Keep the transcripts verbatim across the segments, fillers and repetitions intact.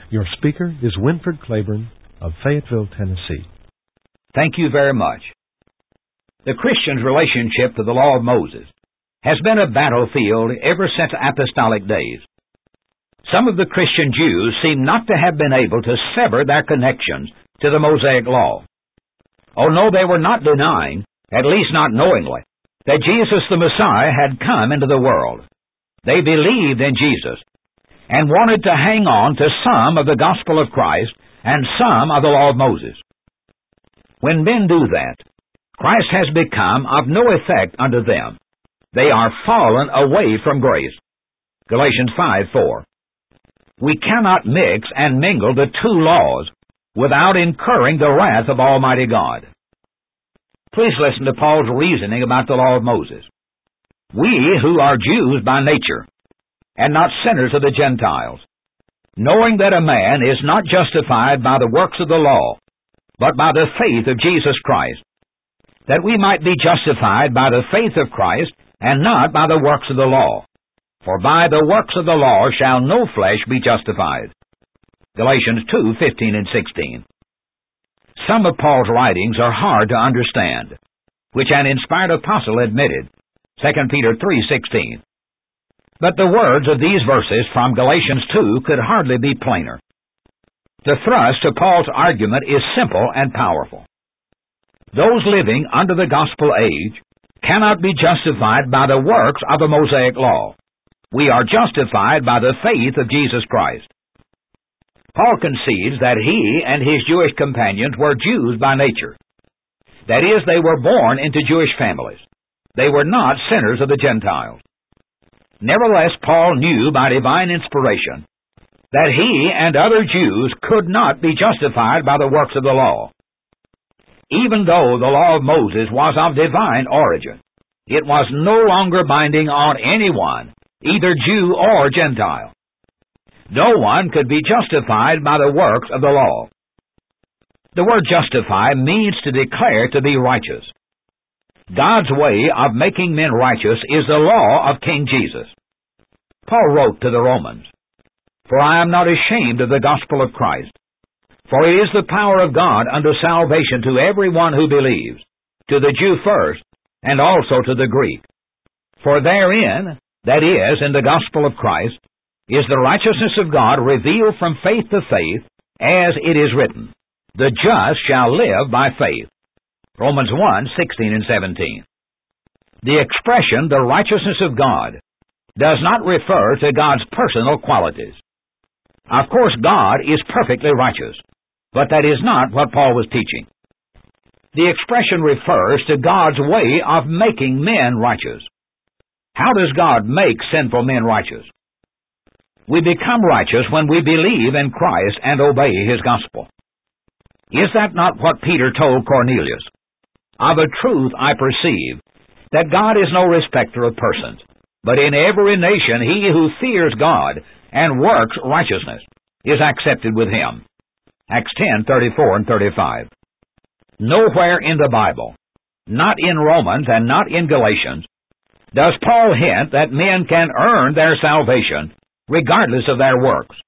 Your speaker is Winford Claiborne of Fayetteville, Tennessee. Thank you very much. The Christian's relationship to the law of Moses has been a battlefield ever since apostolic days. Some of the Christian Jews seem not to have been able to sever their connections to the Mosaic law. Oh no, they were not denying, at least not knowingly, that Jesus the Messiah had come into the world. They believed in Jesus and wanted to hang on to some of the gospel of Christ and some of the law of Moses. When men do that, Christ has become of no effect unto them. They are fallen away from grace. Galatians five four. We cannot mix and mingle the two laws without incurring the wrath of Almighty God. Please listen to Paul's reasoning about the law of Moses. We who are Jews by nature, and not sinners of the Gentiles, knowing that a man is not justified by the works of the law, but by the faith of Jesus Christ, that we might be justified by the faith of Christ, and not by the works of the law. For by the works of the law shall no flesh be justified. Galatians two fifteen and sixteen. Some of Paul's writings are hard to understand, which an inspired apostle admitted, Second Peter three sixteen. But the words of these verses from Galatians two could hardly be plainer. The thrust of Paul's argument is simple and powerful. Those living under the gospel age cannot be justified by the works of the Mosaic law. We are justified by the faith of Jesus Christ. Paul concedes that he and his Jewish companions were Jews by nature. That is, they were born into Jewish families. They were not sinners of the Gentiles. Nevertheless, Paul knew by divine inspiration that he and other Jews could not be justified by the works of the law. Even though the law of Moses was of divine origin, it was no longer binding on anyone, either Jew or Gentile. No one could be justified by the works of the law. The word justify means to declare to be righteous. God's way of making men righteous is the law of King Jesus. Paul wrote to the Romans, For I am not ashamed of the gospel of Christ, for it is the power of God unto salvation to every one who believes, to the Jew first, and also to the Greek. For therein, that is, in the gospel of Christ, is the righteousness of God revealed from faith to faith, as it is written, The just shall live by faith. Romans one sixteen and seventeen. The expression, the righteousness of God, does not refer to God's personal qualities. Of course, God is perfectly righteous, but that is not what Paul was teaching. The expression refers to God's way of making men righteous. How does God make sinful men righteous? We become righteous when we believe in Christ and obey His gospel. Is that not what Peter told Cornelius? Of a truth I perceive that God is no respecter of persons, but in every nation he who fears God and works righteousness is accepted with Him. Acts ten thirty-four and thirty-five. Nowhere in the Bible, not in Romans and not in Galatians, does Paul hint that men can earn their salvation regardless of their works.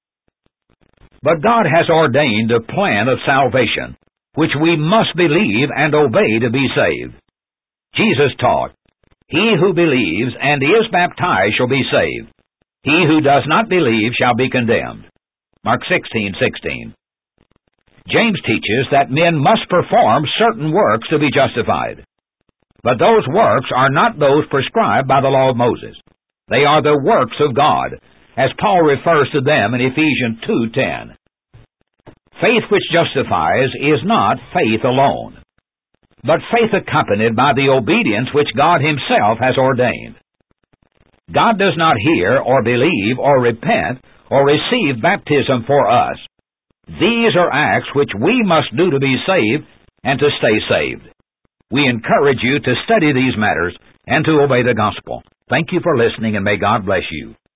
But God has ordained a plan of salvation, which we must believe and obey to be saved. Jesus taught, He who believes and is baptized shall be saved. He who does not believe shall be condemned. Mark sixteen sixteen. James teaches that men must perform certain works to be justified. But those works are not those prescribed by the law of Moses. They are the works of God, as Paul refers to them in Ephesians two ten. Faith which justifies is not faith alone, but faith accompanied by the obedience which God Himself has ordained. God does not hear or believe or repent or receive baptism for us. These are acts which we must do to be saved and to stay saved. We encourage you to study these matters and to obey the gospel. Thank you for listening, and may God bless you.